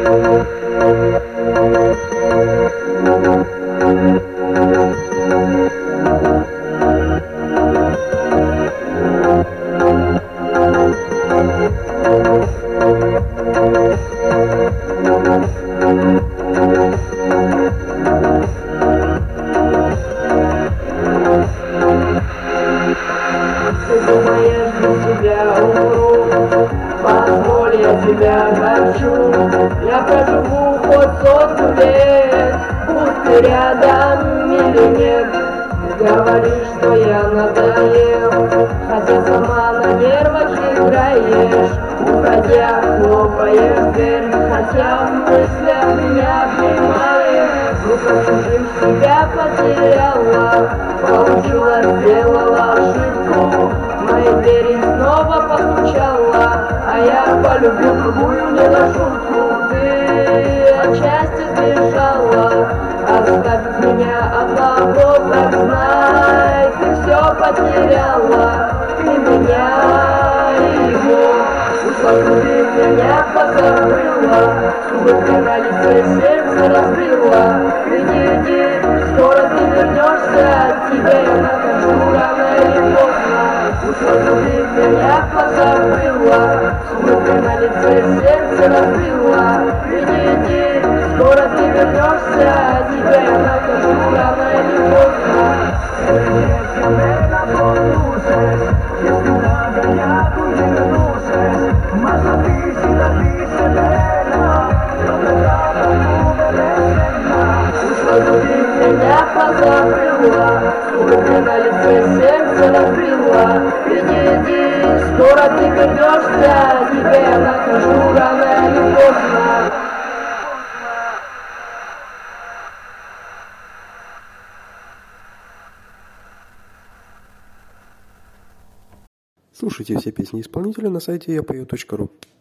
Думаешь, без тебя умру, позволь, я тебя хочу. Я проживу хоть 100 лет, будь ты рядом или нет. Говоришь, что я надоел, хотя сама на нервах играешь. Уходя, хлопаешь дверь, хотя в мыслях меня обнимаешь. Рука чужих себя потеряла, получила, сделала ошибку. Моей двери снова постучала, а я полюбил другую не на шутку. Ты отчасти сбежала, оставив меня одного, так знай, ты все потеряла, и меня, и его. Ушла, ты меня позабыла, зубы на лице, сердце разбила. Иди, скоро ты вернешься, тебя я накажу рано или поздно. Ушла, ты меня позабыла, зубы на лице, сердце разбила. Иди, скоро ты вернешься, тебя я накажу rana или поздно. Que me la conoces, y es nada ya tú conoces, más difícil verla, donde cada nube de escena. Ушла, ты меня позабыла, зубы на лице, сердце разбила. Иди, скоро ты вернешься, тебя я накажу рано или поздно. Слушайте все песни исполнителя на сайте yapою.ru.